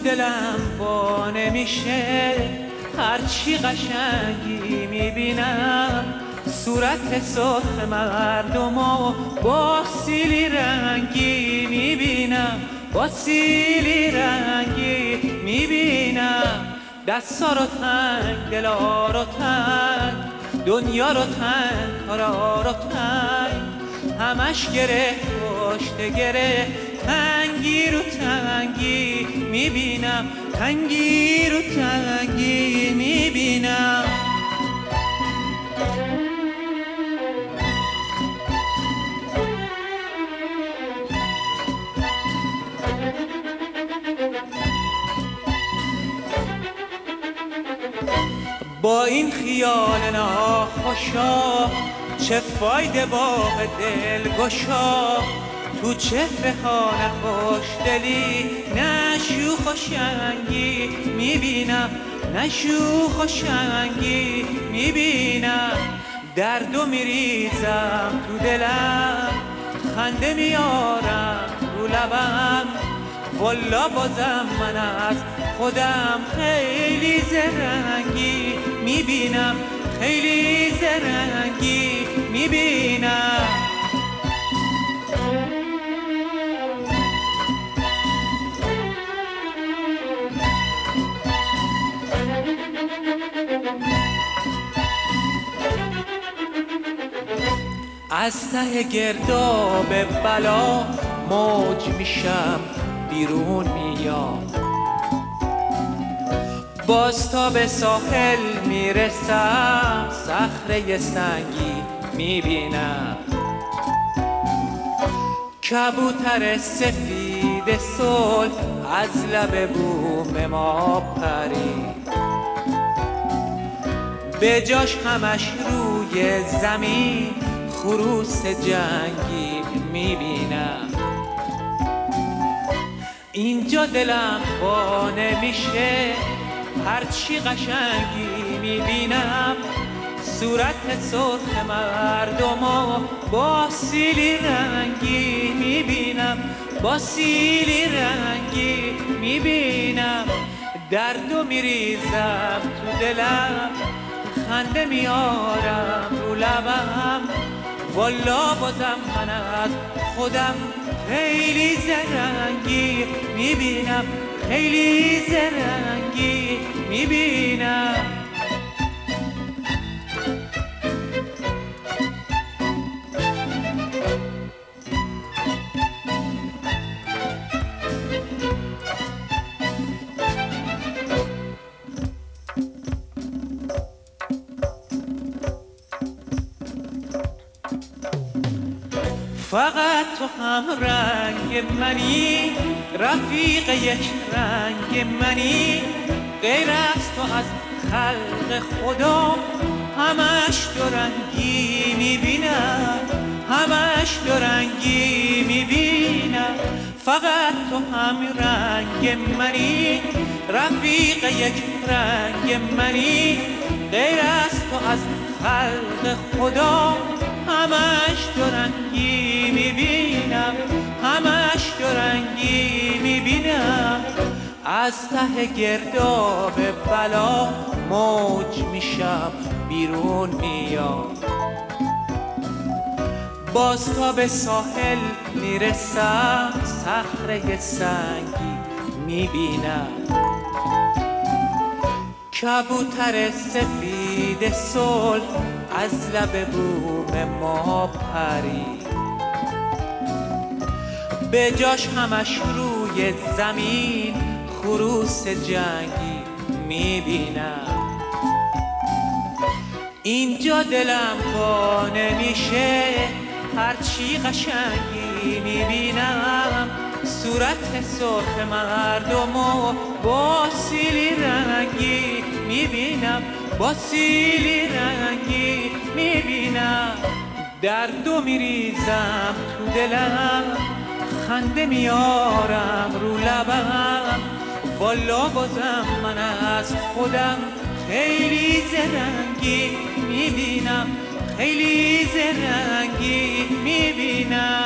دلم با نمیشه، هرچی قشنگی میبینم صورت سرخ مردمو با سیلی رنگی میبینم، با سیلی رنگی میبینم. دستا رو تنگ، دلا رو تنگ، دنیا رو تنگ، کارا رو تنگ، همش گره پشت گره، تنگی رو تنگی میبینم، تنگی رو تنگی میبینم. با این خیال ناخوشا چه فایده باغ دلگشا، تو چهره ها نخوش دلی نه شوخ و شنگی میبینم، نه شوخ و شنگی میبینم. دردو میریزم تو دلم، خنده میارم رو لبم، والا بازم من از خودم خیلی زرنگی میبینم، خیلی زرنگی میبینم. از ته گرداب بلا موج میشم بیرون میام، باز تا به ساحل میرسم صخره سنگی میبینم. کبوتر سفید صلح از لب بوم ما پرید، به جاش همش روی زمین خروس جنگی میبینم. اینجا دلم با نمیشه، هرچی قشنگی میبینم صورت سرخ مردمو با سیلی رنگی میبینم، با سیلی رنگی میبینم. دردو میریزم تو دلم، خنده میارم رو لبم، والا بازم من از خودم خیلی زرنگی میبینم، خیلی زرنگی میبینم. فقط تو هم رنگ منی، رفیق یک رنگ منی، غیر از تو از خلق خدا همش دو رنگی میبینم، همش دو رنگی میبینم. فقط تو هم رنگ منی، رفیق یک رنگ منی، غیر از تو از خلق خدا همش دو رنگی میبینم، همش دو رنگی میبینم. از ته گرداب بلا موج میشم بیرون میام، باز تا به ساحل میرسم صخره سنگی میبینم. کبوتر سفید صلح از لب بوم ما پرید، به جاش همش روی زمین خروس جنگی میبینم. اینجا دلم با نمیشه، هرچی قشنگی میبینم صورت سرخ مردمو با سیلی رنگی میبینم، با سیلی رنگی میبینم. دردو میریزم تو دلم، خنده میارم رو لبم، والا بازم من از خودم خیلی زرنگی میبینم، خیلی زرنگی میبینم.